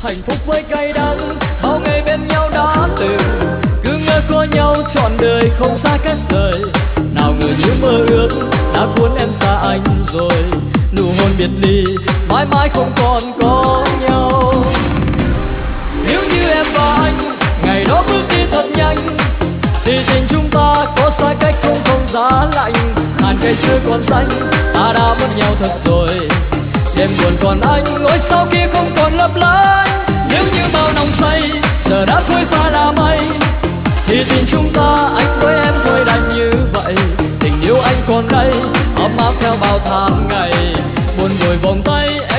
hạnh phúc với cay đắng, bao ngày bên nhau đã từng, cứ ngỡ có nhau trọn đời không xa cách rời. Nào ngờ như mơ ước đã cuốn em xa anh rồi, nụ hôn biệt ly mãi mãi không còn có nhau. Nếu như em và anh ngày đó bước đi thật nhanh, thì tình chúng ta có xa cách không không giá lạnh. Ngàn cây chưa còn xanh, ta đã mất nhau thật rồi. Đêm buồn còn anh, ngôi sao kia không còn lấp lánh. Nếu như bao nồng say giờ đã trôi xa là mây, thì tình chúng ta anh với em thôi đành như vậy. Tình yêu anh còn đây ấm áp theo bao tháng ngày, buồn ngồi vòng tay